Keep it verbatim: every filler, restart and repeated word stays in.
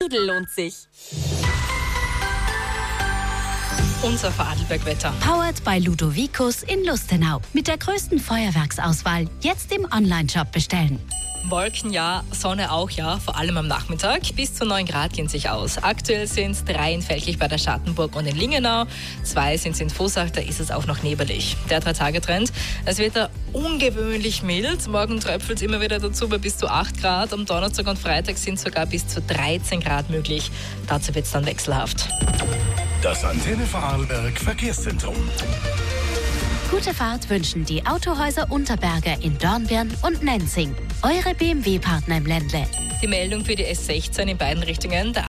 Lidl lohnt sich. Unser Vorarlberg-Wetter. Powered by Ludovicus in Lustenau. Mit der größten Feuerwerksauswahl. Jetzt im Onlineshop bestellen. Wolken ja, Sonne auch ja, vor allem am Nachmittag. Bis zu neun Grad gehen sich aus. Aktuell sind es drei in Velklich bei der Schattenburg und in Lingenau. Zwei sind es in Vosach, da ist es auch noch nebelig. Der Drei-Tage-Trend. Es wird da ungewöhnlich mild. Morgen tröpfelt es immer wieder dazu bei bis zu acht Grad. Am Donnerstag und Freitag sind sogar bis zu dreizehn Grad möglich. Dazu wird es dann wechselhaft. Das Antenne Vorarlberg Verkehrszentrum. Gute Fahrt wünschen die Autohäuser Unterberger in Dornbirn und Nenzing. Eure B M W-Partner im Ländle. Die Meldung für die S sechzehn in beiden Richtungen. Der